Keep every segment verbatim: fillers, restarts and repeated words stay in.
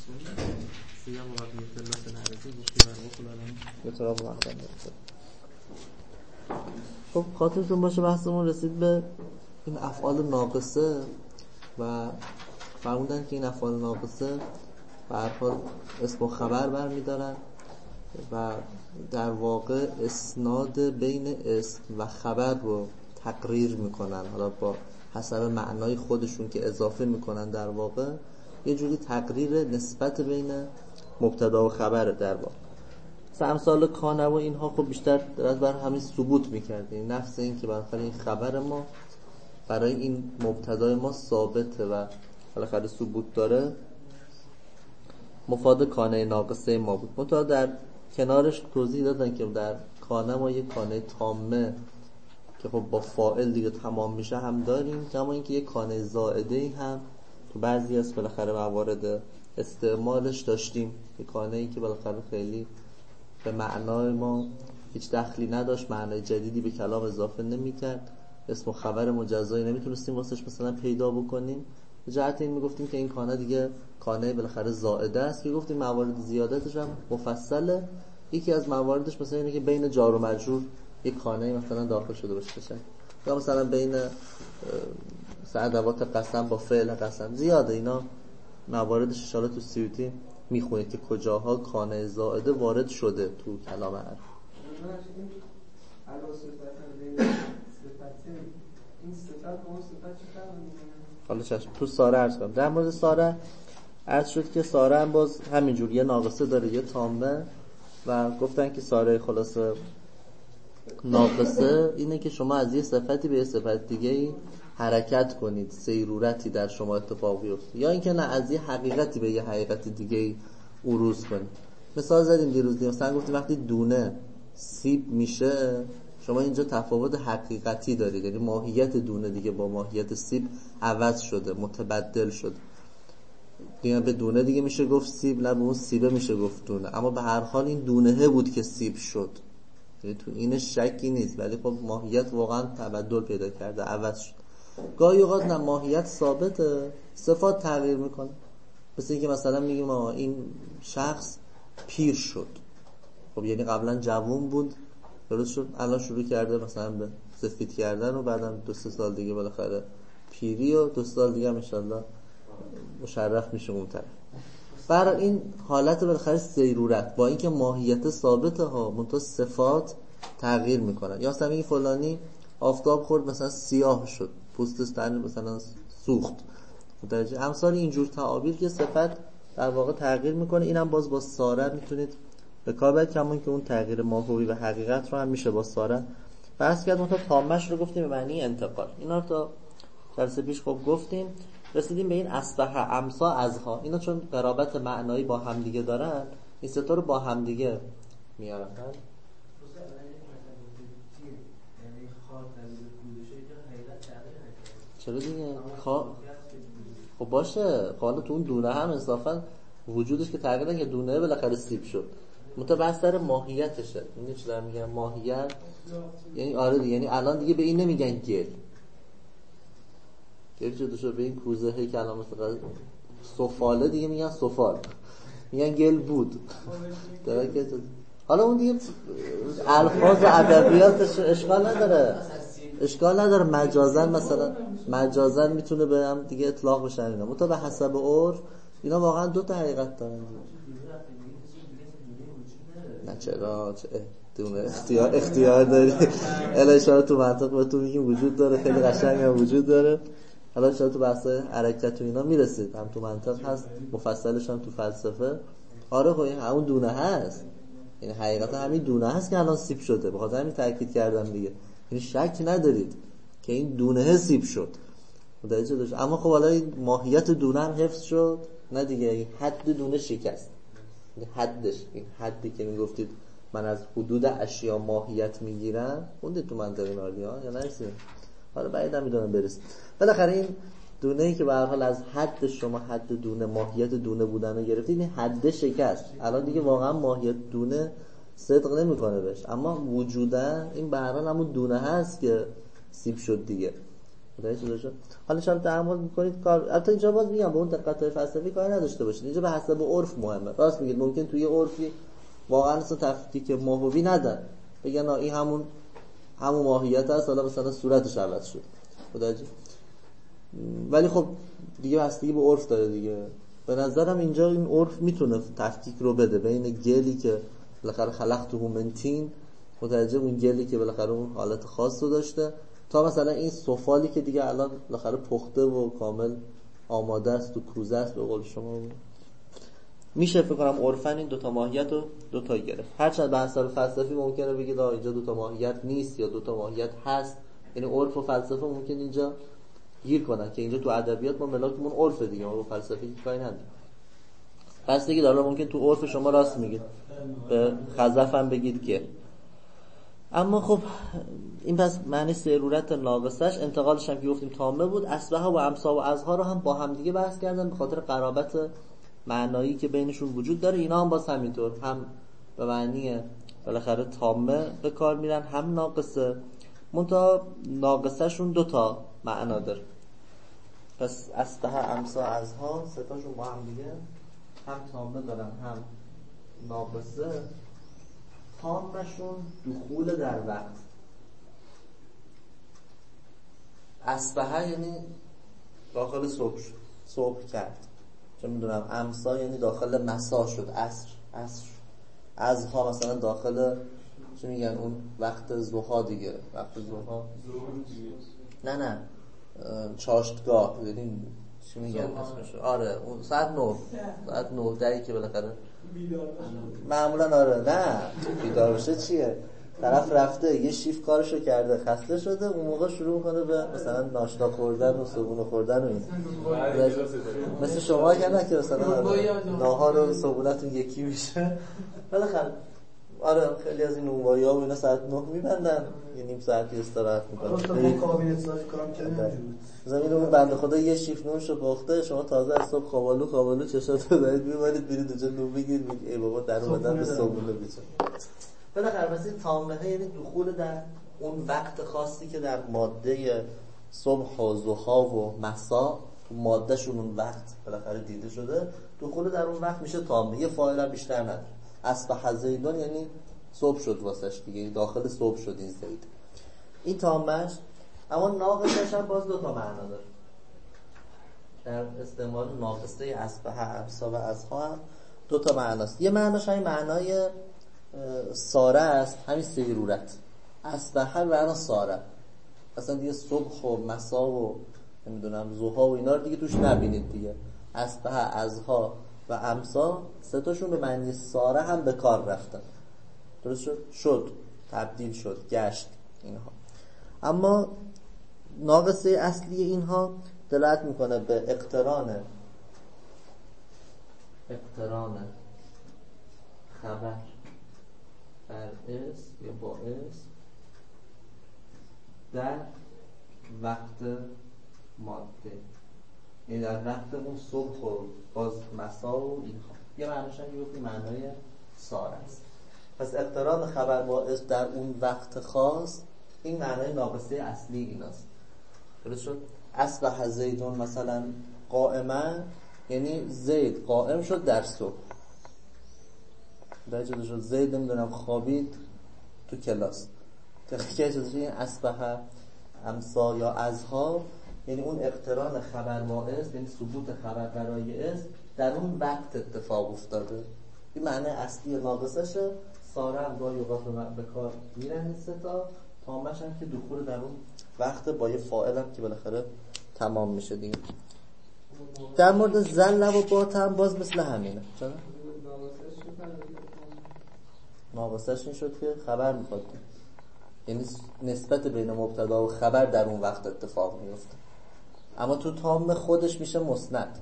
سیام و بقیت الله نعرضی گفتی برای خلالم به طراب وقت دارد. خب خاطرتون باشه بحثمون رسید به این افعال ناقصه و فرمودن که این افعال ناقصه به هر حال اسم و خبر برمی‌دارن و در واقع اسناد بین اسم و خبر رو تقریر میکنن، حالا با حسب معنای خودشون که اضافه میکنن، در واقع یه جوری تقریر نسبت بین مبتدا و خبر. در واقع امثال کانه و اینها خب بیشتر از بر همین ثبوت میکرد، این نفس این که بالاخره این خبر ما برای این مبتدای ما ثابته و بالاخره ثبوت داره، مفاد کانه ناقصه ما بود. منتها در کنارش توضیح دادن که در کانه ما یک کانه تامه که خب با فاعل دیگه تمام میشه هم داریم، کما اینکه یک کانه زائده هم تو بعضی از بالاخره موارد استعمالش داشتیم، یک کانه ای که بالاخره خیلی به معنای ما هیچ دخلی نداشت، معنای جدیدی به کلام اضافه نمیکرد، اسم و خبر مجزایی نمیتونستیم واسش مثلا پیدا بکنیم. به جهت این میگفتیم که این کانه دیگه کانه بالاخره زائده است که گفتیم موارد زیادتش هم مفصله. یکی از مواردش مثلا اینه که بین جار و مجرور یک کانه مثلا داخل شده باشه، یا مثلا بین ادوات قسم با فعل قسم زیاده. اینا مواردش ان شاءالله تو سیوطی میخونید که کجاها کانه زائده وارد شده تو کلام عرب. این صفت با اون صفت چه فرقی میکنه؟ حالا چشم تو ساره عرض کنم. در مورد ساره عرض شد که ساره هم باز همینجور یه ناقصه داره یه تامه و گفتن که ساره خلاصه ناقصه اینه که شما از یه صفتی به یه صفت دیگه حرکت کنید، سیرورتی در شما اتفاق بیفته، یا اینکه نه از یه حقیقتی به یه حقیقت دیگه عروض کنید. مثال زدیم دیروز دیگه، مثلا گفتیم وقتی دونه سیب میشه شما اینجا تفاوت حقیقتی دارید، یعنی ماهیت دونه دیگه با ماهیت سیب عوض شده، متبدل شده. دیگه به دونه دیگه میشه گفت سیب، نه به اون سیبه میشه گفت دونه، اما به هر حال این دونهه بود که سیب شد، یعنی تو این شکی نیست، ولی خب ماهیت واقعا تبدل پیدا کرده، عوض شد. گاهی اوقات نه ماهیت ثابته، صفات تغییر میکنه. مثل اینکه مثلا میگیم آقا این شخص پیر شد، خب یعنی قبلا جوان بود درست شد، الان شروع کرده مثلا به سفید کردن و بعدم دو سه سال دیگه بالاخره پیری و دو سال دیگه هم انشالله مشرف میشه اون طرف. برای این حالت بالاخره سیرورت با اینکه ماهیت ثابته ها، منتها صفات تغییر میکنن. یا مثلا این فلانی آفتاب خورد مثلا سیاه شد، پوستش تن مثلا سوخت، درجه امثال اینجور تعابیر که صفت در واقع تغییر میکنه. اینم باز با ساره میتونید به کار برید، کمون که اون تغییر ماهوی و حقیقت رو هم میشه با ساره بحث کرد. اون تا تامش رو گفتیم به معنی انتقال، اینا رو تا جلسه پیش خب گفتیم. رسیدیم به این اصبح امسا ازها، اینا چون قرابت معنایی با همدیگه دارن این سه تا رو با همدیگه میارن. چرا دیگه خا... خب باشه حالا تو اون دونه هم انصافا وجودش که تغییر نکرد، دونه بالاخره سیب شد، متبحث در ماهیتشه. این چه دارم میگم ماهیت، یعنی آره دیگه، یعنی الان دیگه به این نمیگن گل، گل شده شد به این کوزه هی که الان مثلا سفاله دیگه میگن سفال، میگن گل بود داره که حالا اون دیگه الفاظ و ادبیاتش اشکال نداره، اشکال نداره مجازن مثلا مجازن میتونه به هم دیگه اطلاق بشن اینا، متو به حسب عرف اینا واقعا دو تا حقیقت دارن. نه چرا چه دونه اختیار اختیار داری الا اشاره تو منطق به تو میگیم وجود داره، خیلی قشنگ هم وجود داره. حالا اشاره تو بحث حرکت و اینا میرسید، هم تو منطق هست مفصلش هم تو فلسفه. آره خب این همون دونه هست، یعنی حقیقتا همین دونه هست که الان سیب شده، بخاطر همین تاکید کردم دیگه، یعنی شک ندارید که این دونه سیب شد متوجه داشت. اما خب حالا این ماهیت دونه هم حفظ شد نه دیگه، این حد دونه شکست، این حدش، این حدی که میگفتید من از حدود اشیا ماهیت میگیرم خوندید تو منطق ناردی ها یا نرسید؟ حالا بعید نمیدونم برسید. بالاخره این دونه ای که به هر حال از حد شما حد دونه ماهیت دونه بودن رو گرفتید، این حد شکست، الان دیگه واقعا ماهیت دونه صدق نمیکنه بهش، اما وجودا این به هر حال همون دونه هست که سیب شد دیگه. متوجه؟ حالا شما تعامل میکنید کار، البته اینجا باز میگم به اون دقت فلسفی کار نداشته باشید، اینجا به حسب عرف مهمه. راست میگید ممکن توی عرفی واقعا اصلا تفکیک ماهوی ندن، بگن نه این همون همون ماهیت هست، حالا مثلا صورتش عوض شد. متوجه؟ ولی خب دیگه بستگی به عرف داره دیگه. به نظرم اینجا این عرف میتونه تفکیک رو بده بین گلی که بالاخره خلقته من طین، متوجه، اون گلی که بالاخره اون حالت خاص رو داشته، تا مثلا این سفالی که دیگه الان بالاخره پخته و کامل آماده است و کوزه است به قول شما. میشه فکر کنم عرفاً این دوتا ماهیت رو دوتا گرفت. هرچند به حساب فلسفی ممکنه بگید آ اینجا دوتا ماهیت نیست یا دوتا ماهیت هست، یعنی عرف و فلسفه ممکن اینجا گیر کنن که اینجا تو ادبیات ما ملاکمون عرف دیگه، ما با فلسفه کاری نداریم. پس دیگه داره ممکن تو عرف شما راست میگید، به خزف هم بگید که. اما خب این پس معنی ضرورت ناقصش، انتقالش هم که گفتیم تامه بود. اصبح و امسا و ازها رو هم با هم دیگه بحث کردن به خاطر قرابت معنایی که بینشون وجود داره. اینا هم باز همینطور هم به معنی بالاخره تامه به کار میرن هم ناقصه، منتها ناقصه شون دوتا معنا داره. پس اصبح امسا ازها ستاشون با هم دیگه هم تامه دارن هم ناقصه. تامشون دخول در وقت. اصبح یعنی داخل صبح شد، صبح کرد، چه میدونم. امسا یعنی داخل مسا شد، عصر عصر شد. ازها مثلا داخل چه میگن اون وقت ضحی دیگه، وقت ضحی نه نه چاشتگاه، ببین چی میگن اسمش، آره اون ساعت نه ساعت نه دری که بالاخره معمولا آره نه بیدار بشه چیه، طرف رفته یه شیف کارشو کرده خسته شده، اون موقع شروع میکنه به مثلا ناشتا خوردن و صبحونه خوردن و این. مثل شما که نه که مثلا ناهار و صبحونتون یکی میشه بالاخره. آره خیلی از این نونوایی ها و اینا ساعت نه میبندن، یه نیم ساعتی استراحت میکنن. من کابینت سازی کنم که نمیجوری زمین اون بنده خدا یه شیف نونشو پخته، شما تازه از صبح خوابالو خوابالو چشاتو دارید میبرید برید اونجا نون بگیرید، میگید ای بابا در اومدن به صبحونه بیچه. بالاخره مثل تامه یعنی دخول در اون وقت خاصی که در ماده صبح و ضحی و مسا تو ماده شون اون وقت بالاخره دیده شده، دخول در اون وقت میشه تامه. یه فاعل هم بیشتر نداره. اصبح زیدون یعنی صبح شد واسش دیگه، داخل صبح شد این زید. این تامش. اما ناقصش هم باز دو تا معنا داره. در استعمال ناقصه اصبح امسا و ازها هم دو تا معناست. یه معناش همین معنای ساره است، همین سیرورت. اصبح معنا ساره، اصلا دیگه صبح و مسا و نمیدونم ضحی و اینا رو دیگه توش نبینید دیگه. اصبح ازها و امسا سه تاشون به معنی ساره هم به کار رفتن. درست شد؟ شد، تبدیل شد، گشت اینها. اما ناقصه اصلی اینها دلالت میکنه به اقتران اقتران خبر بر اسم یا با اسم در وقت ماده، یعنی در وقت اون صبح و باز مسا و اینها. یه معنیش هم یه معنای ساره است. پس اقتران خبر با اسم در اون وقت خاص، این معنای ناقصه اصلی ایناست. درست شد؟ اصبح زیدون مثلا قائما، یعنی زید قائم شد در صبح. در جده شد زید نمیدونم خوابید تو کلاس. تخییه جده شد این اصبح امسا یا ازها، یعنی اون اقتران خبر با اسم، یعنی ثبوت خبر برای اسم در اون وقت اتفاق افتاده. این معنی اصلی ناقصشه. ساره هم گاهی اوقات به کار میرن این سه تا. تامش هم که دخول در اون وقت با یه فاعل هم که بالاخره تمام میشه دیگه. در مورد زل و بات هم باز مثل همینه. چرا؟ ناقصش این شد که خبر میخواد، یعنی نسبت بین مبتدا و خبر در اون وقت اتفاق میفته. اما تو تام خودش میشه مسند.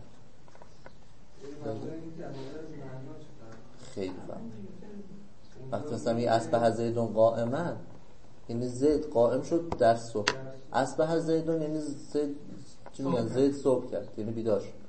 خیلی فهم. وقتی مثلا این اصبح زیدون قائما، یعنی زید قائم شد در صبح. اصبح زیدون یعنی زید چی میگن؟ زید صبح کرد، یعنی بیدار شد.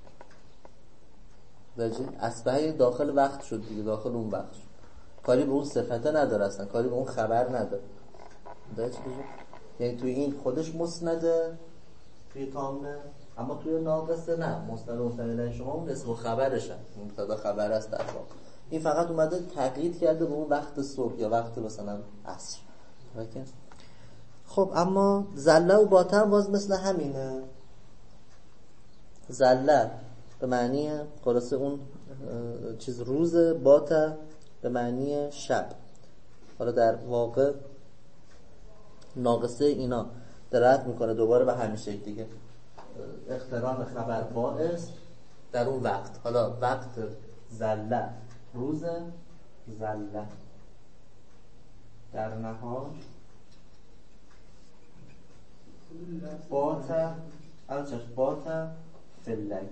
درجه اصبح داخل وقت شد دیگه، داخل اون وقت شد. کاری به اون صفته نداره اصلا، کاری به اون خبر نداره. درجه یعنی توی این خودش مسنده، توی تامه، اما توی ناقصه نه، مصدر و مفعول شما اون اسم و خبرشه، مبتدا خبر است در واقع. این فقط اومده تقیید کرده به اون وقت صبح یا وقت مثلا عصر. خب اما زله و باته باز مثل همینه. زله به معنی خلاصه اون چیز روز، باته به معنی شب. حالا در واقع ناقصه اینا درات میکنه دوباره به همین شکل دیگه، اقتران خبر باعث در اون وقت. حالا وقت زله روز، زله در نهار، باته الچش باته فلک.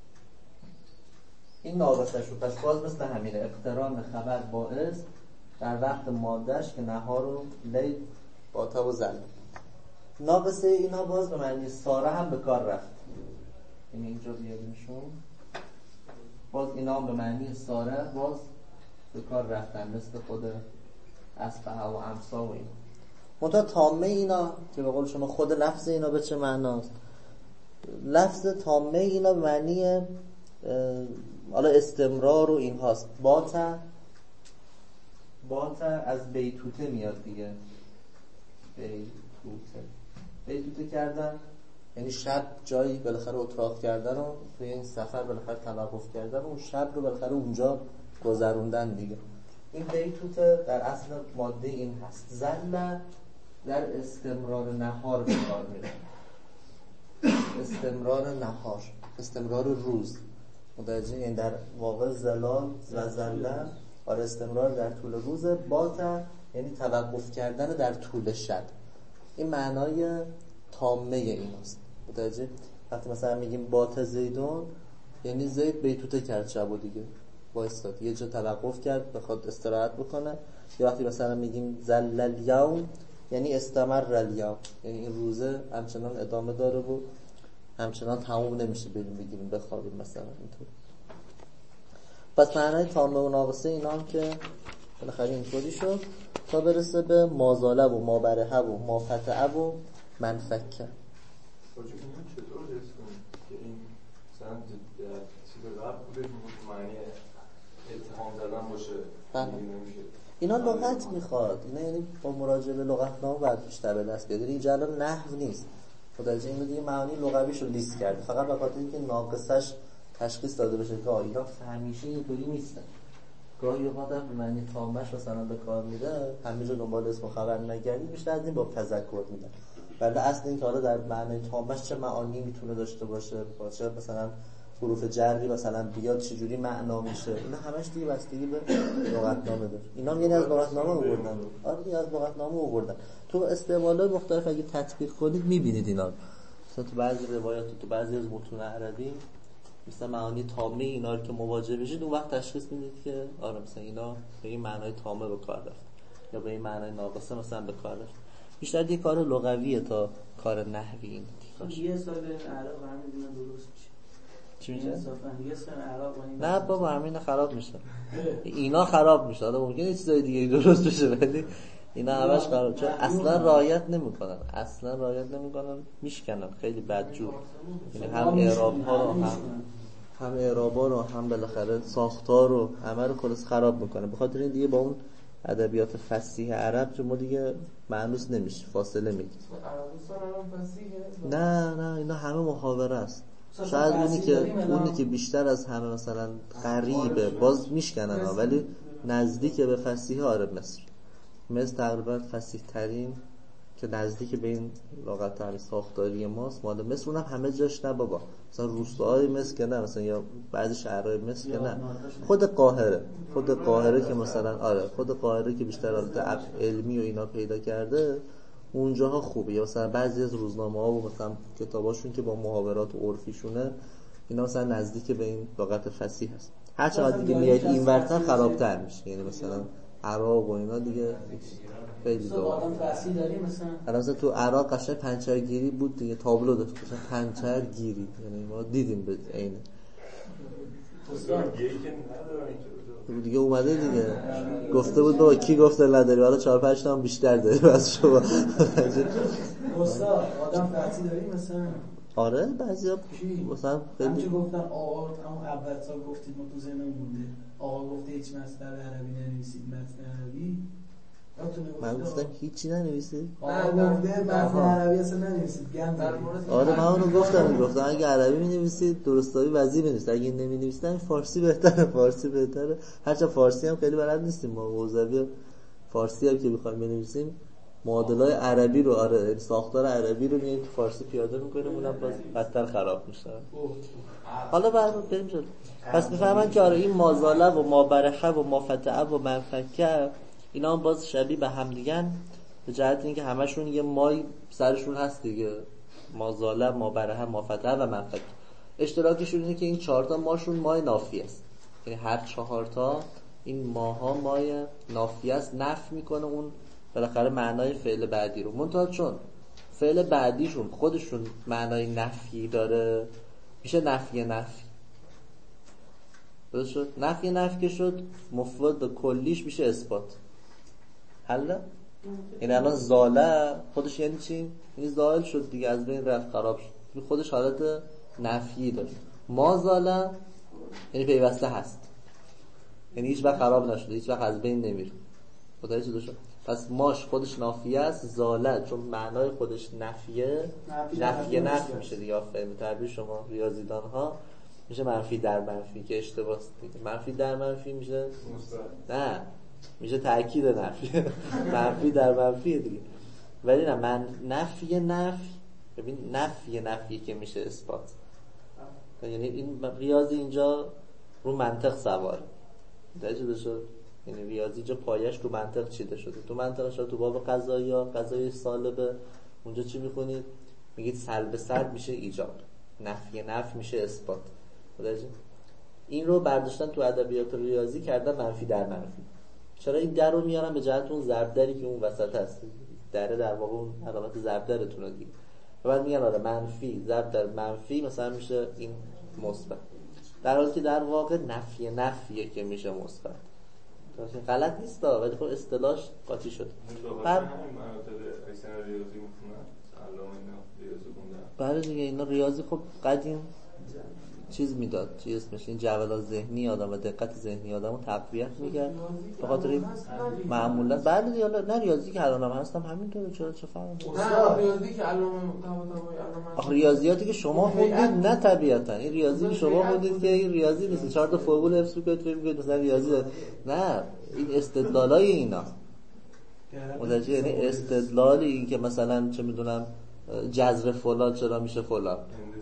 این ناقصه شو. پس باز مثل همینه، اقتران خبر باعث در وقت مادهش که نهار و لیل، باته و زله. ناقصه اینا باز به معنی ساره هم به کار رفت. این اینجا بیاریمشون، باز اینا هم به معنی ساره باز به کار رفتن، مثل خود اصفه و امسا و اینا. منتها تامه اینا که به قول شما خود لفظ اینا به چه معناست؟ لفظ تامه اینا به معنی حالا استمرار و این هاست. باته باته از بیتوته میاد دیگه، بیتوته بیتوته کردن یعنی شب جایی بالاخره اتراق کردن و توی این سفر بالاخره توقف کردن و اون شب رو بالاخره اونجا گذروندن دیگه. این بیتوته در اصل ماده این هست. زله در استمرار نهار به کار میره. استمرار نهار، استمرار روز متوجه، یعنی در واقع زلال و زله آره استمرار در طول روز. باته یعنی توقف کردن در طول شب. این معنای تامه ایناست متوجه. وقتی مثلا میگیم بات زیدون یعنی زید بیتوته کرد شب و دیگه وایستاد یه جا توقف کرد بخواد استراحت بکنه. یا وقتی مثلا میگیم زل الیوم یعنی استمر الیوم، یعنی این روزه همچنان ادامه داره و همچنان تموم نمیشه، بریم بگیریم بخوابیم مثلا اینطور. پس معنای تامه و ناقصه اینا هم که بالاخره اینطوری شد تا برسه به مازاله و مابرهه و مافتعه و منفکه. راجب اینا چطور حس کنیم که این مثلا چیز قبل بودش معنی اتهام زدن باشه نمیشه؟ اینا لغت میخواد، اینا یعنی با مراجعه به لغتنامه باید بیشتر به دست بیاد. اینجا الان نحو نیست، خدایجه اینو دیگه معانی لغویشو لیست کرده فقط به خاطر اینکه ناقصش تشخیص داده بشه که اینا همیشه اینطوری نیستن. گاهی اوقات هم به معنی تامش مثلا به کار میده، همیشه دنبال اسم و خبر نگردید، بیشتر از این با تذکر میدن. ولی اصل این که حالا در معنی تامش چه معانی میتونه داشته باشه، باشه مثلا حروف جری مثلا بیاد چجوری معنا میشه، اینا همش دیگه بستگی به لغتنامه داره. اینا هم یعنی از لغتنامه آوردن. آره از لغتنامه آوردن. تو استعمالات مختلف اگه تطبیق کنید میبینید اینا. مثلا تو بعضی روایات تو بعضی از متون عربی مثلا معانی تامه اینا رو که مواجه بشید اون وقت تشخیص میدید که آره مثلا اینا به این معنای تامه به کار رفت یا به این معنای ناقصه مثلا به کار رفت. بیشتر دیگه کار لغویه تا کار نحوی. این یه سال عراق همین درست میشه. چی میشه؟ یه سال عراق نه بابا همین خراب میشه. اینا خراب میشه. آره ممکنه یه چیزای دیگه درست بشه ولی اینا همش خراب، چون اصلا رعایت نمیکنن. اصلا رعایت نمیکنن، میشکنن خیلی بدجور. یعنی هم اعراب ها رو هم هم اعراب ها رو هم بالاخره ساختار رو همه رو خلاص خراب میکنه. به خاطر این دیگه با اون ادبیات فصیح عرب که ما دیگه معنوس نمیشه، فاصله میگیره. نه نه اینا همه محاوره است. شاید اونی که اونی که بیشتر از همه مثلا غریبه باز میشکنن ولی نزدیک به فصیح عرب مصر. مصر تقریبا فصیح ترین که نزدیک به این لغت همین ساختاری ماست مال مصر. اونم همه جاش نه بابا، مثلا روستاهای مصر که نه، مثلا یا بعضی شهرهای مصر که نه، خود قاهره خود قاهره که مثلا آره خود قاهره که بیشتر حالت علمی و اینا پیدا کرده اونجاها خوبه. یا مثلا بعضی از روزنامه‌ها و مثلا کتاباشون که با محاورات و عرفیشونه اینا مثلا نزدیک به این لغت فصیح هست. هر چقدر دیگه میاد این ورتر خرابتر میشه. یعنی مثلا عراق و اینا دیگه خیلی آدم فصیح داریم. مثلا مثلا تو عراق قشنگ پنچرگیری بود دیگه، تابلو داشت مثلا پنچرگیری، یعنی ما دیدیم به عینه. دیگه اومده دیگه گفته بود بابا کی گفته نداری، حالا چهار پنج تا هم بیشتر داری از شما. استاد آدم فصیح داریم مثلا آره بعضیا مثلا همچه گفتن آقا همون اول سال گفتید ما تو ذهنم مونده آقا گفته هیچ مطلب عربی ننویسید متن عربی من گفتم هیچی ننویسید آقا گفته متن عربی اصلا ننویسید گند آره من اونو گفتم گفتم اگه عربی می‌نویسید درستابی وظیفه نیست اگه نمی‌نویسید فارسی بهتره فارسی بهتره هرچند فارسی هم خیلی بلد نیستیم ما حوزوی فارسی هم که بخوایم بنویسیم معادلای عربی رو آره ساختار عربی رو میایم تو فارسی پیاده می‌کنیم اونم باز بدتر خراب میشه. حالا بعد بریم جلو. پس می‌فهمن که آره این مازاله و مابرحه و مافتعه و منفکه اینا هم باز شبیه به هم دیگن به جهت اینکه همشون یه مای سرشون هست دیگه مازاله مابرحه مافتعه و منفکه. اشتراکشون اینه که این چهار تا ماشون مای نافی است یعنی هر چهار تا این ماها مای نافی است نفی میکنه اون بالاخره معنای فعل بعدی رو منتها چون فعل بعدیشون خودشون معنای نفی داره میشه نفی نفی درست شد نفی نفی که شد مفوض به کلیش میشه اثبات حالا این الان زاله خودش یعنی چی؟ این زائل شد دیگه از بین رفت خراب شد خودش حالت نفی داره ما زاله یعنی پیوسته هست یعنی هیچ وقت خراب نشده هیچ وقت از بین نمیره خدایی چه شد پس ماش خودش نافیه است زاله چون معنای خودش نفیه نفیه نفی میشه دیگه آفرین تعبیر شما ریاضیدان ها میشه منفی در منفی که اشتباه است دیگه منفی در منفی میشه نه میشه تأکید نفی منفی در منفی دیگه ولی نه من نفی نفی ببین نفی نفی که میشه اثبات یعنی این ریاضی اینجا رو منطق سواره درجه شد یعنی ریاضی جا پایش تو منطق چیده شده تو منطق شده تو باب قضایی یا قضایی سالبه اونجا چی میخونید میگید سلب سلب میشه ایجاب نفی نفی میشه اثبات درجه این رو برداشتن تو ادبیات ریاضی کردن منفی در منفی چرا این در رو میارن به جهت اون ضرب دری که اون وسط هست دره در واقع اون علامت ضرب درتونه دیگه و بعد میگن آره منفی ضرب در منفی مثلا میشه این مثبت در حالی که در واقع نفی نفیه که میشه مثبت غلط نیست ولی خب اصطلاحش قاطی شد بعد همین مناطق اکسن ریاضی میخونن علامه ریاضی خوندن بله دیگه اینا ریاضی خب قدیم چیز میداد چی اسمش این جولات ذهنی آدم و دقت ذهنی آدمو تقویت میکرد به خاطر معمولا بعد دیگه نه ریاضی که الانم هستم همینطوره چرا چه فرقی نه ریاضی که علامه آخه ریاضیاتی که شما خوندید نه طبیعتا این ریاضی که شما خوندید که این ریاضی نیست چهار تا فرمول حفظ میکنید فکر میکنید مثلا ریاضی نه این استدلالای اینا متوجه یعنی استدلالی این که مثلا چه میدونم جذر فلان چرا میشه فلان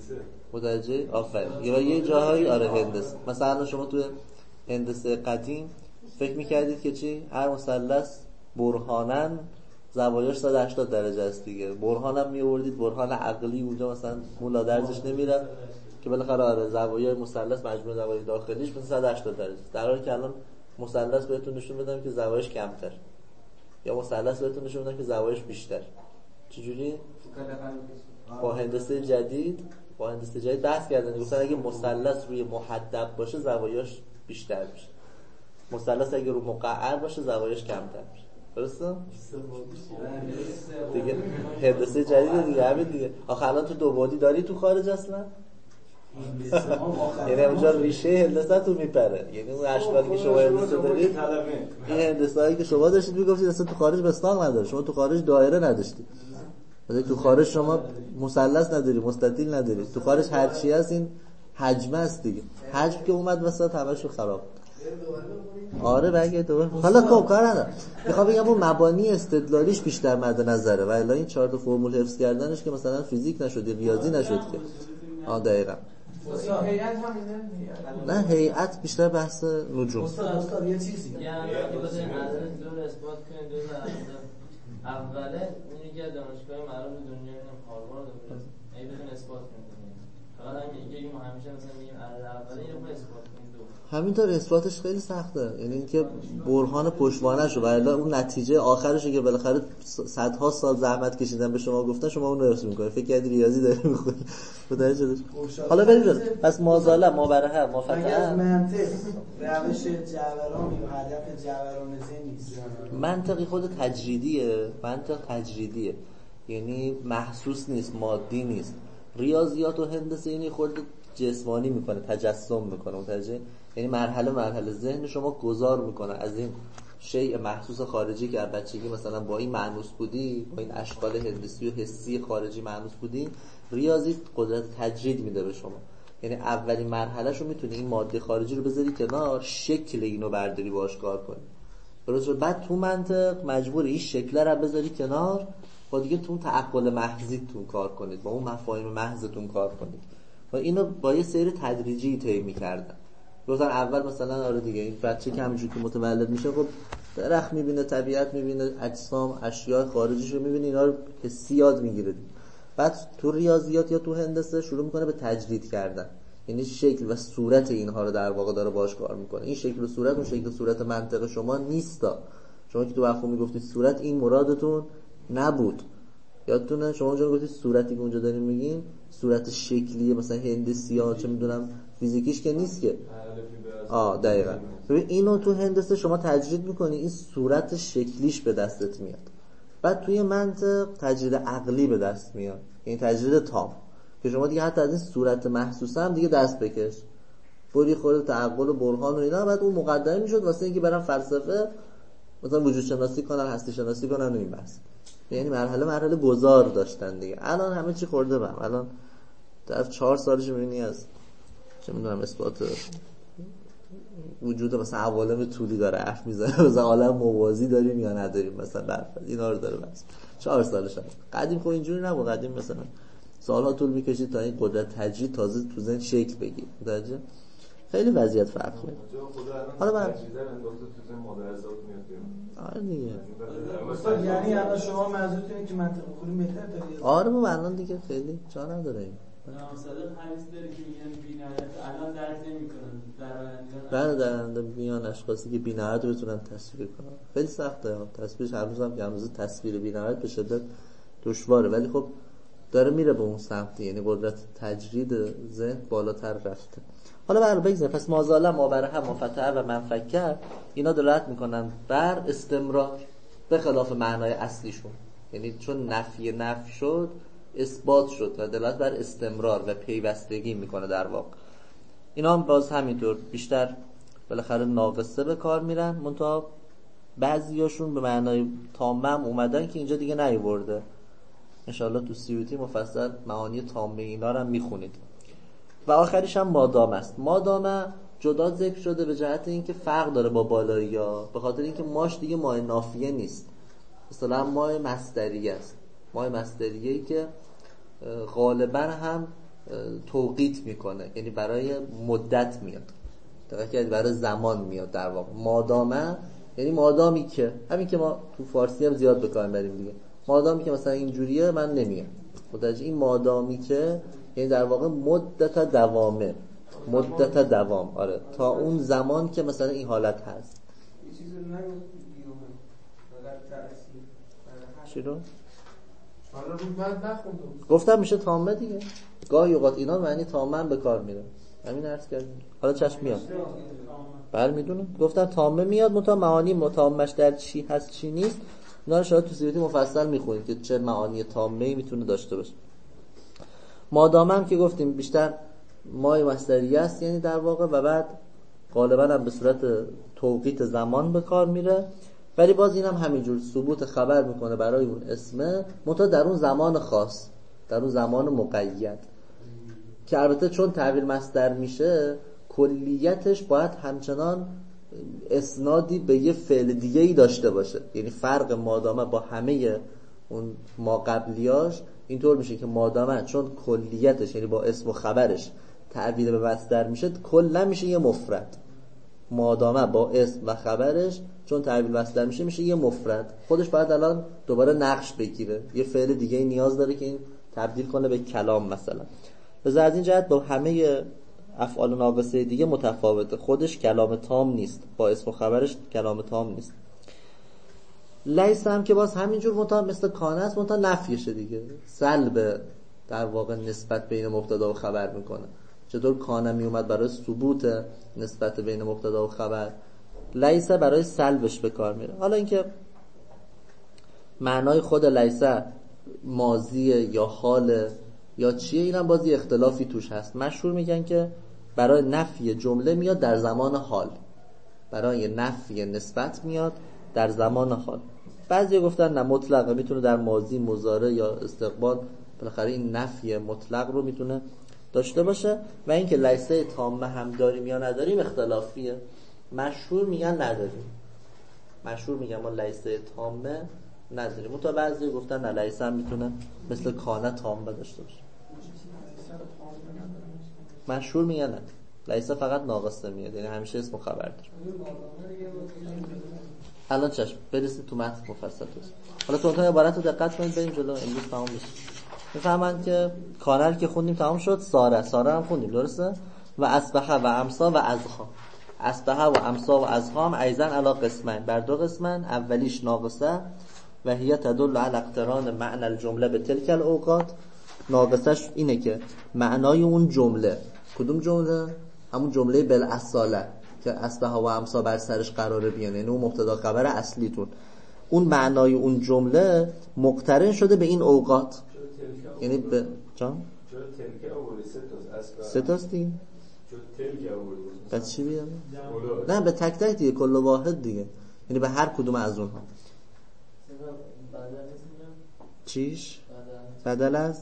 متوجه آفرین یا یه جاهایی آره هندسه مثلا شما تو هندسه قدیم فکر میکردید که چی هر مثلث برهانن زوایاش صد و هشتاد درجه است دیگه برهانم میآوردید برهان عقلی اونجا مثلا مولا درجش نمیره که بالاخره آره زوایای مثلث مجموع زوایای داخلیش مثلا صد و هشتاد درجه در حالی که الان مثلث بهتون نشون بدم که زوایاش کمتر یا مثلث بهتون نشون بدم که زوایاش بیشتر چجوری با هندسه جدید با هندسه جدید بحث کردن گفتن اگه مثلث روی محدب باشه زوایاش بیشتر میشه مثلث اگه رو مقعر باشه زوایاش کمتر میشه درسته دیگه هندسه جدید دیگه همین دیگه آخه الان تو دو بعدی داری تو خارج اصلا یعنی اونجا ریشه هندسه تو میپره یعنی اون اشکالی که شما هندسه دارید این هندسه هایی که شما داشتید میگفتید اصلا تو خارج بستان نداره شما تو خارج دایره نداشتید ولی تو خارج شما مثلث نداری مستطیل نداری تو خارج هر چی هست این حجم است دیگه حجم که اومد وسط همشو خراب آره بگه دوباره حالا خب کار ندارم میخوام بگم اون مبانی استدلالیش بیشتر مد نظره و الا این چهار تا فرمول حفظ کردنش که مثلا فیزیک نشد ریاضی نشد که آ دقیقاً هیئت هم نه هیئت بیشتر بحث نجوم استاد استاد یه چیزی یعنی اگه بزنید نظر دور اثبات کنید دو تا اوله اونی که دانشگاه معروف دنیا اینم هاروارد بود ای بدون اثبات کنید فقط همین یکی ما همیشه مثلا میگیم اوله اینو اثبات کنید همینطور اثباتش خیلی سخته یعنی اینکه برهان پشتوانه شو ولی اون نتیجه آخرشه که بالاخره صدها سال زحمت کشیدن به شما گفتن شما اون رو حفظ می‌کنید فکر کردی ریاضی داری می‌خونی متوجه شدی حالا بریم پس مازاله ما برای ما فتح اگر منطق روش جبران یا هدف جبران ذهن نیست منطقی خود تجریدیه منطق تجریدیه یعنی محسوس نیست مادی نیست ریاضیات و هندسه اینی خود جسمانی میکنه، تجسم میکنه، متوجه؟ یعنی مرحله مرحله ذهن شما گذار میکنه از این شیء محسوس خارجی که از بچگی مثلا با این مانوس بودی، با این اشکال هندسی و حسی خارجی مانوس بودی، ریاضی قدرت تجرید میده به شما. یعنی اولین مرحلهشو میتونی این ماده خارجی رو بذاری کنار، شکل اینو برداری باهاش کار کنی. درسته؟ بعد تو منطق مجبوری این شکل رو بذاری کنار، با دیگه تو تعقل محضیتون کار کنید، با اون مفاهیم محضتون کار کنید. و اینو با یه سری تدریجی طی می‌کردن. گفتن اول مثلا آره دیگه این بچه که همینجوری که متولد میشه خب درخت میبینه، طبیعت میبینه، اجسام، اشیاء خارجیش رو میبینه، اینا رو حسی یاد میگیره. بعد تو ریاضیات یا تو هندسه شروع میکنه به تجرید کردن، یعنی شکل و صورت اینها رو در واقع داره باش کار میکنه. این شکل و صورت اون شکل و صورت منطق شما نیستا. شما که تو مفهوم میگفتید صورت، این مرادتون نبود. یادتونه شما اونجا گفتید صورتی که اونجا داریم میگیم صورت شکلیه، مثلا هندسی ها چه میدونم فیزیکیش که نیست که. آه دقیقاً. ببین اینو تو هندسه شما تجرید میکنی، این صورت شکلیش به دستت میاد. بعد توی منطق تجرید عقلی به دست میاد، یعنی تجرید تام، که شما دیگه حتی از این صورت محسوسه هم دیگه دست بکش، بری خورد تعقل و برهان و اینا. بعد اون مقدمه میشد واسه اینکه برن فلسفه مثلا وجود شناسی کنن، هستی شناسی کنن و این بس. یعنی مرحله مرحله گذار داشتن دیگه. الان همه چی خورده بهم. الان در چهار سالش میبینی از چه میدونم اثبات وجود مثلا عوالم طولی داره حرف میزنه، مثلا عالم موازی داریم یا نداریم، مثلا بعد اینا رو داره بس. چهار سالش هم. قدیم خب اینجوری نبود. قدیم مثلا سالها طول میکشید تا این قدرت تجرید تازه تو ذهن شکل بگیره. متوجه؟ خیلی وضعیت فرق میکنه. حالا من تجریده اندازه تو ذهن مادرزاد میاد. آره دیگه. استاد یعنی الان شما منظورتونه که منطق خوری بهتر داره؟ آره بابا الان دیگه خیلی جا نداره این. صادق حدیث داره که میگن بی‌نهایت الان درک نمی‌کنن، در آینده در آینده میان اشخاصی که بی‌نهایت رو بتونن تصویر کنن. خیلی سخته تصویرش، هر روز هم که هنوز تصویر بی‌نهایت به شدت دشواره، ولی خب داره میره به اون سمت، یعنی قدرت تجرید ذهن بالاتر رفته. حالا برای بگذاریم پس مازاله ما برای هم مفتح و منفکر اینا دلالت میکنن بر استمرار به خلاف معنای اصلیشون، یعنی چون نفی نفی شد اثبات شد و دلالت بر استمرار و پیوستگی میکنه در واقع. اینا هم باز همینطور بیشتر بالاخره ناقصه به کار میرن، منتها بعضیاشون به معنای تامه هم اومدن که اینجا دیگه نیورده. انشاءالله تو سیوتی مفصل معانی تامه اینا رو هم میخونید. و آخریش هم مادام است. مادامه جدا ذکر شده به جهت اینکه فرق داره با بالایی ها، به خاطر اینکه ماش دیگه ماه نافیه نیست، مثلا ماه مصدریه است. ماه مصدریه‌ای که غالبا هم توقیت میکنه، یعنی برای مدت میاد، دقیقاً برای زمان میاد در واقع. مادامه یعنی مادامی که، همین که ما تو فارسی هم زیاد به کار میبریم دیگه، مادامی که مثلا اینجوریه من نمیام. متوجه؟ این مادامی که یعنی در واقع مدت دوامه، مدت دوام، آره تا اون زمان که مثلا این حالت هست. یه چیزی رو نگفتم چی رو؟ حالا رو من نخوندم گفتم میشه تامه دیگه. گاهی اوقات اینا معنی تامه هم به کار میره، همین عرض کردیم. حالا چشم میاد، بله میدونم گفتم تامه میاد، متا معانی متامش در چی هست چی نیست اینا رو شاید تو سیرتی مفصل میخونید که چه معانی تامه‌ای میتونه داشته باشه. مادامه هم که گفتیم بیشتر مای مصدریه است، یعنی در واقع، و بعد غالبا هم به صورت توقیت زمان به کار میره، ولی باز اینم هم همینجور ثبوت خبر میکنه برای اون اسمه، منتها در اون زمان خاص، در اون زمان مقید، که البته چون تعبیر مصدر میشه کلیتش باید همچنان اسنادی به یه فعل دیگه ای داشته باشه. یعنی فرق مادامه با همه اون ما قبلیاش اینطور میشه که مادامه چون کلیتش یعنی با اسم و خبرش تعبیر به مصدر میشه، کلا میشه یه مفرد. مادامه با اسم و خبرش چون تعبیر مصدر میشه میشه یه مفرد، خودش باید الان دوباره نقش بگیره، یه فعل دیگه ای نیاز داره که این تبدیل کنه به کلام مثلا. بذار از این جهت با همه افعال ناقصه دیگه متفاوته، خودش کلام تام نیست، با اسم و خبرش کلام تام نیست. لیس هم که باز همینجور متا مثل کانه است، متا نفیشه دیگه، سلب در واقع نسبت بین مبتدا و خبر میکنه. چطور کانه می اومد برای ثبوت نسبت بین مبتدا و خبر، لیس برای سلبش به کار میره. حالا اینکه معنای خود لیس ماضی یا حال یا چیه، اینم بازی اختلافی توش هست. مشهور میگن که برای نفی جمله میاد در زمان حال، برای نفی نسبت میاد در زمان حال. بعضی گفتن نه مطلقه، میتونه در ماضی، مضارع یا استقبال، بالاخره این نفی مطلق رو میتونه داشته باشه. و اینکه لیسه تامه هم داریم یا نداریم اختلافیه. مشهور میگن نداریم، مشهور میگن ما لیسه تامه نداریم. اون تا بعضی گفتن نه لیسه هم میتونه مثل کانه تامه داشته باشه. مشهور میگن نه، لیسه فقط ناقصه میاد، یعنی همیشه اسم خبر داره. الان چشم برسیم تو متن مفصل توست. حالا تو تا عبارت رو دقت کنید بریم جلو، امروز تمام میشه. میفهمن که کانر که خوندیم تمام شد، ساره ساره هم خوندیم درسته. و اصبح و امسا و ازخا، اصبح و امسا و ازخا هم ایزن علا قسمن، بر دو قسمن. اولیش ناقصه و هي تدل على اقتران معنی الجمله به تلک الاوقات. ناقصش اینه که معنای اون جمله، کدوم جمله؟ همون جمله بالاصاله که اصبح و امسا بر سرش قراره بیان، یعنی اون مبتدا خبر اصلیتون، اون معنای اون جمله مقترن شده به این اوقات. یعنی به جان چرا تلک آوردی؟ سه تاست سه تاست دیگه. چرا تلک آوردی؟ پس چی بیاد؟ نه به تک تک دیگه، کل واحد دیگه، یعنی به هر کدوم از اونها. چیش؟ بدل از؟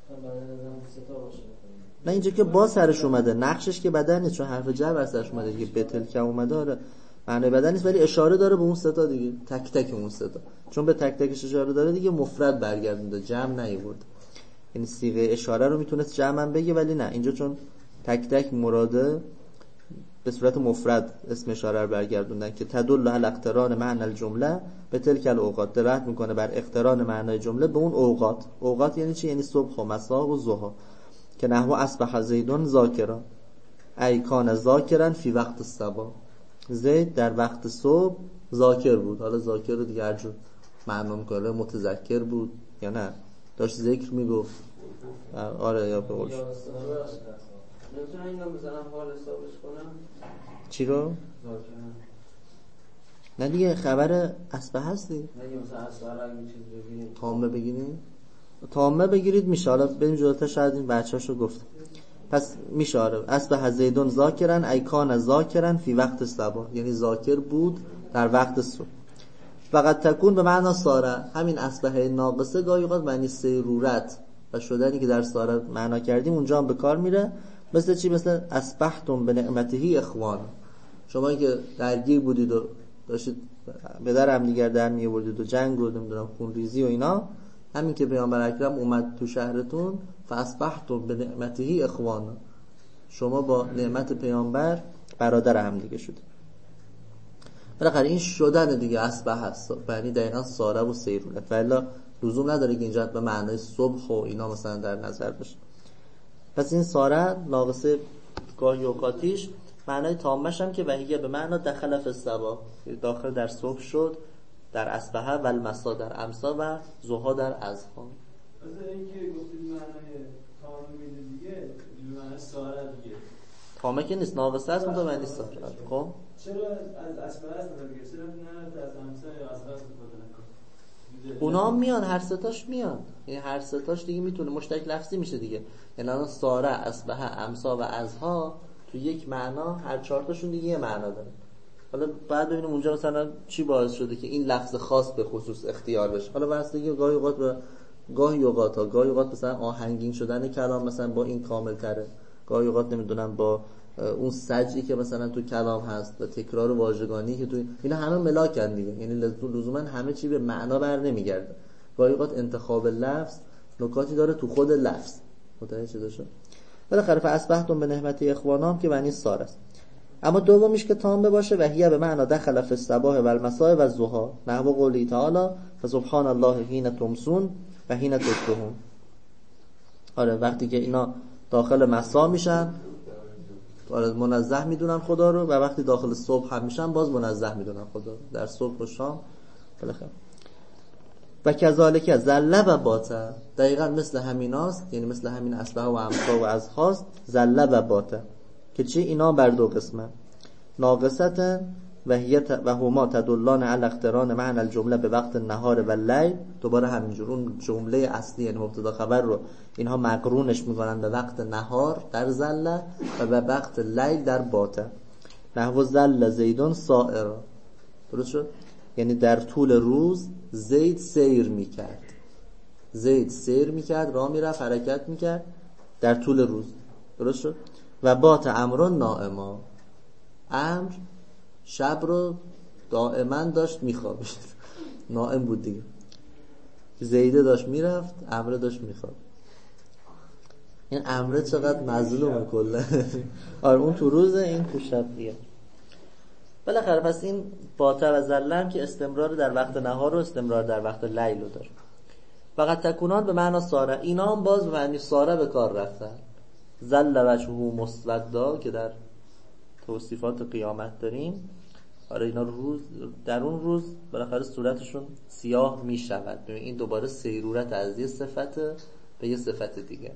نه اینجا که با سرش اومده، نقشش که بدل نیست، چون حرف جر بر سرش اومده دیگه. به تلک اومده آره معنی بدل نیست، ولی اشاره داره به اون سه تا دیگه، تک تک اون سه تا. چون به تک تکش اشاره داره دیگه مفرد برگردونده، جمع نیورد. یعنی صیغه اشاره رو میتونست جمع هم بگه، ولی نه اینجا چون تک تک مراده به صورت مفرد اسم اشاره رو برگردوندن که تدل علی اقتران معنی الجمله به تلک الاوقات، دلالت میکنه بر اقتران معنای جمله به اون اوقات. اوقات یعنی چی؟ یعنی صبح و مسا و ضحی. که نحو اصبح زیدون ذاکرا ای کان ذاکرا فی وقت الصباح، زید در وقت صبح ذاکر بود. حالا ذاکر رو دیگه هر جور معنا میکنه، متذکر بود یا نه داشت ذکر میگفت. آره یا به قولش نمیتونم اینو بزنم حال حسابش کنم. چی رو؟ نه دیگه خبر اصبح هستی. نه مثلا اصبح اگه چیز بگیریم تامه بگیریم، تامه بگیرید میشه. حالا بریم جلوتر شاید این بچه‌اشو گفت. پس میشه آره اصبح زیدون ذاکرن ای کان ذاکرن فی وقت صباح، یعنی ذاکر بود در وقت صبح. فقط تکون به معنی ساره، همین اصبح ناقصه گاهی اوقات معنی سیرورت و شدنی که در ساره معنا کردیم اونجا هم به کار میره. مثل چی؟ مثل اصبحتم به نعمته اخوان، شما که درگیر بودید و داشتید به در هم دیگر در می آوردید و جنگ و نمیدونم خون ریزی و اینا، همین که پیامبر اکرم اومد تو شهرتون فاصبحتم به نعمته اخوان، شما با نعمت پیامبر برادر هم دیگه شدید. بالاخره این شدن دیگه اصبح هست، یعنی دقیقاً ساره و سیرورت، ولی لزوم نداره که اینجا به معنای صبح و اینا مثلا در نظر باشه. پس این ساره ناقصه گاهی اوقاتیش معنای تامش هم که وحیه به معنا دخل فی الصباح، داخل در صبح شد، در اصبح و المسا در امسا و ضحی در اضحی. مثلا اینکه گفتید معنای تام میده دیگه، معنای ساره دیگه تامه که نیست، ناقصه است متو معنی ساره. خب چرا از اصبح است دیگه؟ چرا نه از امسا یا اصبح استفاده نکنه؟ اونا هم میان، هر ستاش میان، یعنی هر ستاش دیگه میتونه مشترک لفظی میشه دیگه. یعنی الان ساره، اصبح، امسا و اضحی تو یک معنا، هر چهار تاشون دیگه یه معنا داره. حالا بعد ببینیم اونجا مثلا چی باعث شده که این لفظ خاص به خصوص اختیار بشه. حالا بستگی گاهی اوقات به گاهی اوقات ها گاهی اوقات مثلا آهنگین شدن کلام مثلا با این کامل تره، گاهی اوقات نمیدونم با اون سجعی که مثلا تو کلام هست و تکرار واژگانی که تو اینا همه ملاکن دیگه، یعنی لزوما همه چی به معنا بر نمیگرده. گاهی اوقات انتخاب لفظ نکاتی داره تو خود لفظ. متوجه شدید؟ بالاخره فاصبحتم به نعمت اخوانام که معنی سار است. اما دومیش که تام باشه و هی به معنا دخل فی الصباح و المساء و الضحى، نحو قولی تعالی فسبحان الله حین تمسون و حین تصبحون. آره وقتی که اینا داخل مسا میشن آره منزه میدونن خدا رو، و وقتی داخل صبح هم میشن باز منزه میدونن خدا رو، در صبح و شام. بالاخره و کذالک زله و باته، دقیقاً مثل همیناست، یعنی مثل همین اصبح و امسا و اضحی زله و باته که چی؟ اینا بر دو قسمه، ناقصتن و هی و هما تدلان علی اقتران معنی الجمله به وقت نهار و لیل. دوباره همینجور اون جمله اصلی یعنی مبتدا خبر رو اینها مقرونش میکنن به وقت نهار در زله و به وقت لیل در باته. نحو زل زیدون سائر، درست شد؟ یعنی در طول روز زید سیر میکرد، زید سیر میکرد، راه میرفت، حرکت میکرد در طول روز، درست شد؟ و بات امرون نائما، امر شب رو دائما داشت میخوابید، نائم بود دیگه. زیده داشت میرفت، امره داشت میخواب. این امره چقدر مظلومه کلا. آره اون تو روزه، این تو شب دیگه. بالاخره پس این باته و زلم که استمرار در وقت نهار و استمرار در وقت لیل رو داره. فقط تکونان به معنی ساره، اینا هم باز به معنی ساره به کار رفتن. زل وجهه مسودا که در توصیفات قیامت داریم، آره اینا روز در اون روز بالاخره صورتشون سیاه می شود. ببین این دوباره سیرورت از یه صفت به یه صفت دیگه،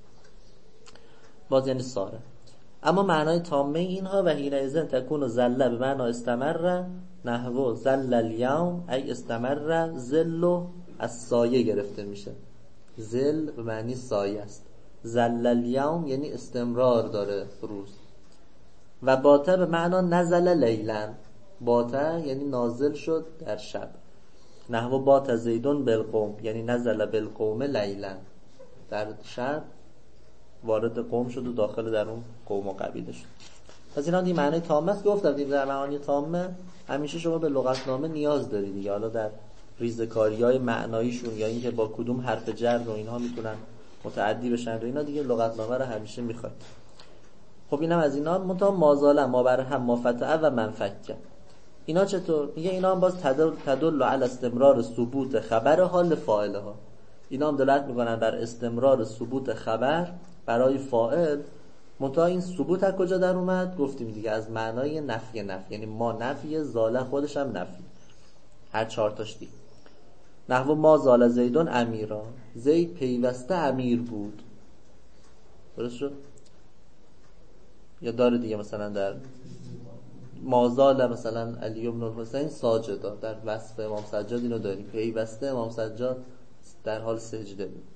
باز یعنی ساره. اما معنای تامه اینها و حینئذ تکون زله به معنی استمر، نحو زل الیوم ای استمر ظل، از سایه گرفته میشه. ظل به معنی سایه است. زل الیوم یعنی استمرار داره روز. و باته به معنی نزل لیلن، باته یعنی نازل شد در شب. نحو بات زیدون بالقوم یعنی نزل بالقوم لیلن، در شب وارد قوم شد و داخل در اون قوم و قبیله شد. پس اینا دی معنی تامه است. گفتم دیگه در معانی تامه همیشه شما به لغتنامه نیاز دارید دیگه، حالا در ریزکاری‌های معناییشون یا اینکه با کدوم حرف جر و اینها میتونن متعدی بشن و اینا دیگه لغتنامه رو همیشه میخواد. خب اینم از اینا. منتها مازاله ما بر هم ما فتعه و منفکه، اینا چطور؟ میگه اینا هم باز تدل, تدل علی استمرار ثبوت خبر حال فاعله ها، اینا هم دلالت میکنن بر استمرار ثبوت خبر برای فاعل. منتها این ثبوت از کجا در اومد؟ گفتیم دیگه از معنای نفی نفی، یعنی ما نفی، زاله خودش هم نفی، هر چهار تاش دی. نحو ما زال زیدون امیرا، زید پیوسته امیر بود، درست شد؟ یا داره دیگه مثلا در مازال مثلا علی بن الحسین ساجدا، در وصف امام سجاد اینو داریم، پیوسته امام سجاد در حال سجده بود.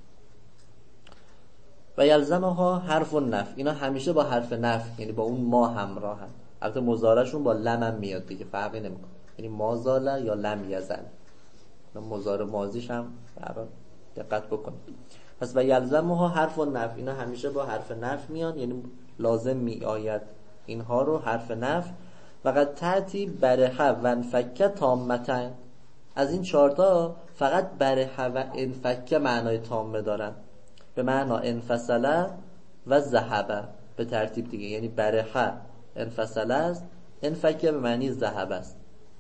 و یلزمها حرف النفی، اینا همیشه با حرف نفی یعنی با اون ما همراهن. البته مضارعشون با لم هم میاد دیگه، فرقی نمیکنه، یعنی مازال یا لم یزل، مضارع ماضیش هم برای دقت بکنید. پس و یلزمها حرف النفی، اینا همیشه با حرف نفی میان، یعنی لازم می آید اینها رو حرف نفی. فقط تأتی برهه و انفکه تامتن، از این چهارتا فقط برهه و انفکه معنای تامه دارن، به معنا انفصله و ذهبه به ترتیب دیگه، یعنی برهه انفصله است، انفکه به معنی ذهب است.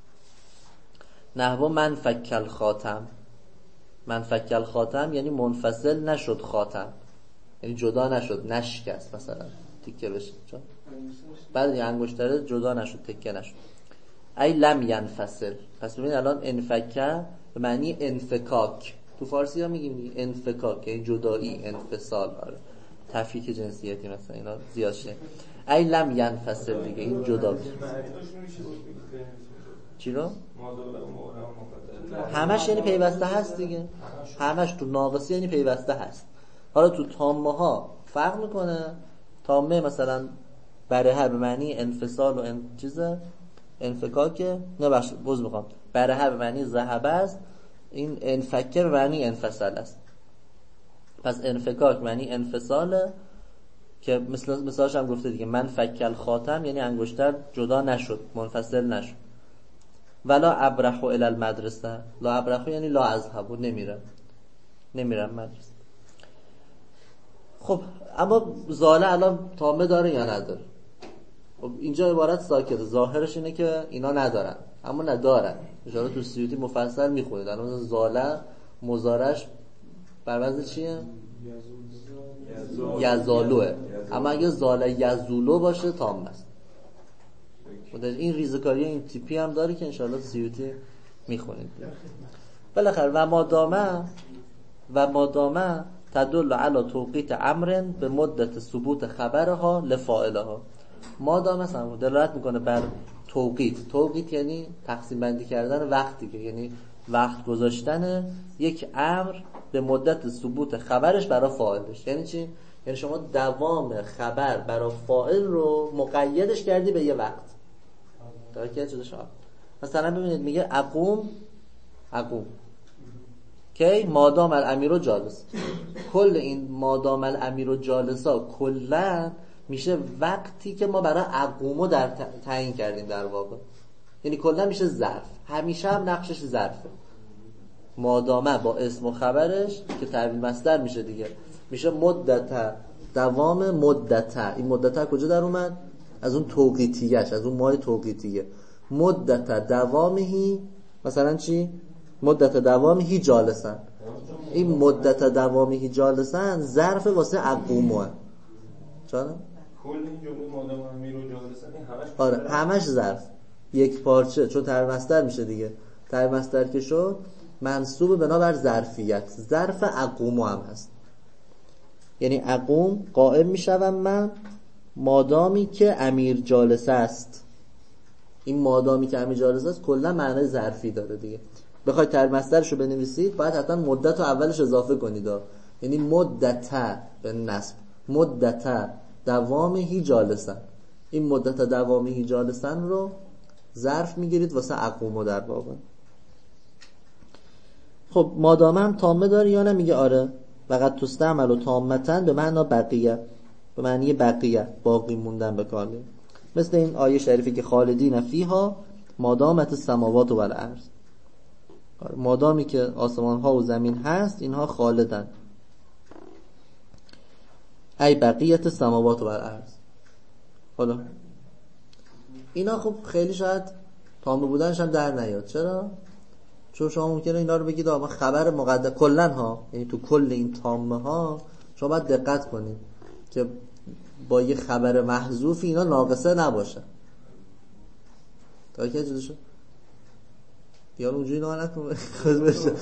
نحو من فکل خاتم، من فکل خاتم یعنی منفصل نشد خاتم، یعنی جدا نشد، نشکست مثلا تیکه بشه، چون بعد این انگشتره جدا نشد، تکه نشد. ای لم ینفصل، پس ببین الان انفکه به معنی انفکاک، تو فارسی ها میگیم انفکاک یعنی جدایی، انفصال، آره تفکیک جنسیتی مثلا اینا زیاد شه. ای لم ینفصل دیگه این جدا بشه. چی رو؟ همش یعنی پیوسته هست دیگه، همش تو ناقصی یعنی پیوسته هست. حالا تو تامه ها فرق میکنه، تامه مثلا برهه به معنی انفصال و ان چیزه انفکاکه، نه بخش بوز میخوام، برهه به معنی ذهب است، این انفکه به معنی انفصال است. پس انفکاک معنی انفصاله که مثل مثالش هم گفته دیگه، من فکل خاتم یعنی انگشتر جدا نشد، منفصل نشد. ولا ابرحو الی المدرسه، لا ابرحو یعنی لا اذهبو، نمیرم نمیرم مدرسه. خب اما زاله الان تامه داره یا نداره؟ خب اینجا عبارت ساکته، ظاهرش اینه که اینا ندارن، اما ندارن. اشاره تو سیوطی مفصل میخونید الان زاله مضارعش بر وزن چیه؟ یزالوه، اما اگه زاله یزولو باشه تام است. این ریزکاری این تیپی هم داره که انشاءالله سیوطی میخونید. بالاخره و مادامه و مادامه تدل علی توقیت امر به مدت ثبوت خبرها لفاعلها، مادامه هم دلالت میکنه بر توقیت. توقیت یعنی تقسیم بندی کردن وقت دیگه، یعنی وقت گذاشتن یک امر به مدت ثبوت خبرش برای فاعلش. یعنی چی؟ یعنی شما دوام خبر برای فاعل رو مقیدش کردی به یه وقت. درکه چه شما مثلا ببینید میگه اقوم اقوم کی مادام الامیر جالس. کل این مادام الامیر جالسا کلا میشه وقتی که ما برای اقومو در تعیین کردیم در واقع، یعنی کلا میشه ظرف، همیشه هم نقشش ظرفه. مادامه با اسم و خبرش که تعبیر مصدر میشه دیگه، میشه مدت، دوام مدت. این مدت کجا در اومد؟ از اون توقیتیش، از اون مای توقیتیه. مدت دوامهی مثلا چی؟ مدت دوامهی جالسن. این مدت دوامهی جالسن ظرف واسه اقومه. چرا؟ کل این جمله مادام امیر و جالسن همش آره همش ظرف، یک پارچه، چون تعبیر مصدر میشه دیگه. تعبیر مصدر که شد منصوب بنابر ظرفیت، ظرف اقوم هم هست. یعنی اقوم قائم میشوم من مادامی که امیر جالس است. این مادامی که امیر جالس است کلا معنای ظرفی داره دیگه. بخواید تعبیر مصدرشو بنویسید باید حتما مدت رو اولش اضافه کنید. یعنی مدت به نصب، مدت دوامهی جالسن. این مدت دوامهی جالسن رو ظرف میگیرید واسه اقومو در واقع. خب مادامه هم تامه داره یا نه؟ میگه آره. فقط تستعمل و تامتن به معنی بقیه، به معنی بقیه، باقی موندن به کار میاد. مثل این آیه شریفی که خالدین فیها مادامت السماوات و الارض. مادامی که آسمان ها و زمین هست اینها خالدن، ای بقیت السماوات و الارض. حالا اینا خب خیلی شاید تامه بودنش هم در نیاد. چرا؟ چون شما ممکنه اینا رو بگید آقا خبر مقدر کلن ها، یعنی تو کل این تامه ها شما باید دقت کنید که با یه خبر محذوف اینا ناقصه نباشه. تا که چیزی شد دیار اونجوری نه نکنه خود بشه.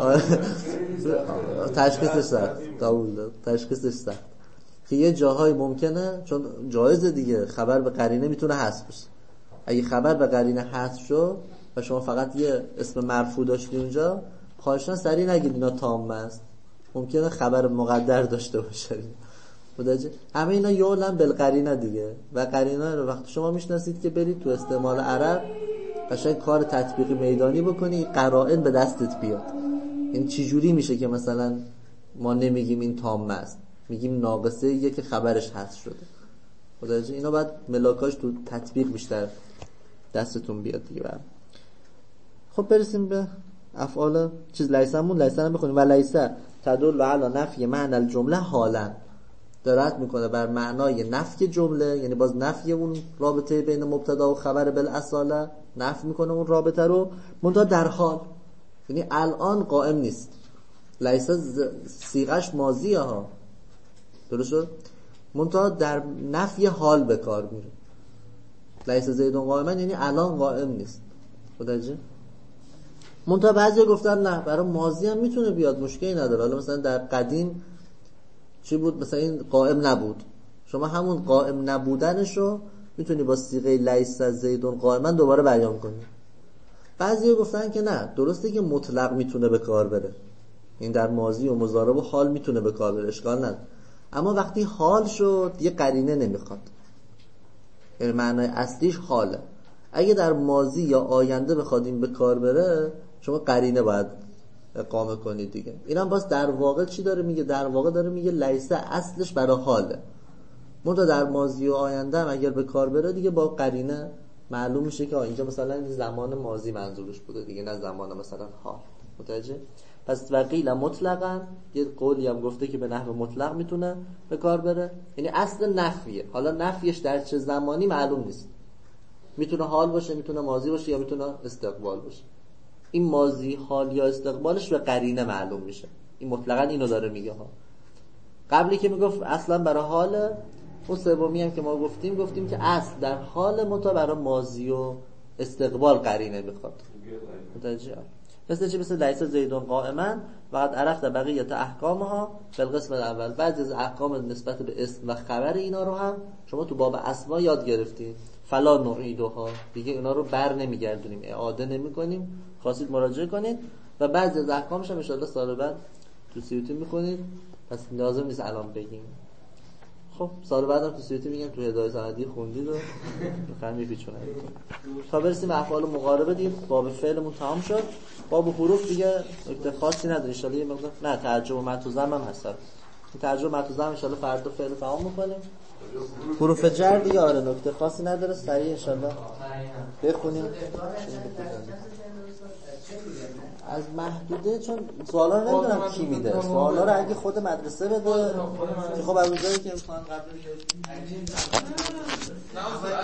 تشخیصش سخت داول تشخیصش سخت که یه جاهای ممکنه، چون جایزه دیگه، خبر به قرینه میتونه حذف بشه. اگه خبر به قرینه حذف شد و شما فقط یه اسم مرفوع داشتی اونجا، خواهشاً سریع نگید اینا تامه است، ممکنه خبر مقدر داشته باشه. متوجه؟ همه اینا یولن بالقرینه دیگه. و قرینه رو وقتی شما میشناسید که برید تو استعمال عرب قشنگ کار تطبیقی میدانی بکنی، قرائن به دستت بیاد. این چه جوری میشه که مثلا ما نمیگیم این تامه است، میگیم ناقصه یه که خبرش حذف شده. متوجه؟ اینا بعد ملاکاش تو تطبیق بیشتر دستتون بیاد دیگه. برم خب برسیم به افعال چیز لیسمون. لیسن هم بخونیم. و لیسه تدل علی نفی معنی الجمله حالا، دلالت میکنه بر معنای نفی جمله، یعنی باز نفی اون رابطه بین مبتدا و خبر بالاصاله، نفی میکنه اون رابطه رو، منتها در حال، یعنی الان قائم نیست. لیسه صیغش ماضیه ها، درست شد؟ منتها در نفی حال به کار میره. لیسه زیدون قائما یعنی الان قائم نیست. متوجه؟ منتها بعضی گفتن نه، برای ماضی هم میتونه بیاد، مشکلی نداره. حالا مثلا در قدیم چی بود؟ مثلا این قائم نبود، شما همون قائم نبودنشو میتونی با صیغه لیس زیدون قائما دوباره بیان کنی. بعضی گفتن که نه، درسته که مطلق میتونه به کار بره، این در ماضی و مضارع و حال میتونه به کار بره، اشکال نداره، اما وقتی حال شد یه قرینه نمیخواد، یعنی معنای اصلیش حاله. اگه در ماضی یا آینده بخواد این به کار بره، شما قرینه باید اقامه کنید دیگه. اینم باز در واقع چی داره میگه؟ در واقع داره میگه لیسه اصلش برای حاله، منتها در ماضی و آینده هم اگر به کار بره دیگه با قرینه معلوم میشه که اینجا مثلا زمان ماضی منظورش بوده دیگه، نه زمان مثلا حال. متوجه؟ پس وقیل مطلقاً یه قولی هم گفته که به نحو مطلق میتونه به کار بره، یعنی اصل نفیه. حالا نفیش در چه زمانی معلوم نیست، میتونه حال باشه، میتونه ماضی باشه، یا میتونه استقبال باشه. این ماضی، حال یا استقبالش به قرینه معلوم میشه. این مطلقاً اینو داره میگه ها. قبلی که میگفت اصلا برای حال، اون سومی هم که ما گفتیم گفتیم که اصل در حال، متا برای ماضی و استقبال قرینه میخواد. متوجه؟ مثل چی؟ مثل لیس زیدون قائما وقد عرفت بقیت احکامها فی القسم الاول. بعضی از احکام نسبت به اسم و خبر اینا رو هم شما تو باب اسما یاد گرفتید. فلا نعیدها، دیگه اونا رو بر نمیگردونیم، اعاده نمیکنیم. خواستید مراجعه کنید و بعضی از احکامش هم ان شاءالله سال بعد تو سیوطی میکنید، پس لازم نیست الان بگیم. خب سال بعدم تو سیوطی میگم تو هدایت سندی خوندید و میخوام میپیچونم تا برسیم افعال مقاربه. دیگه باب فعلمون تمام شد. باب حروف دیگه نکته خاصی نداره ان شاءالله. یه مقدار نه ترجمه متوزم هم هست، این ترجمه متوزم ان شاءالله فردا فعل تمام میکنیم. حروف جر دیگه آره نکته خاصی نداره، سریع ان شاءالله بخونیم. از محدوده چون سوالا رو نمیدونم کی میده، سوالا رو اگه خود مدرسه بده. خب از اونجایی که امتحان قبلی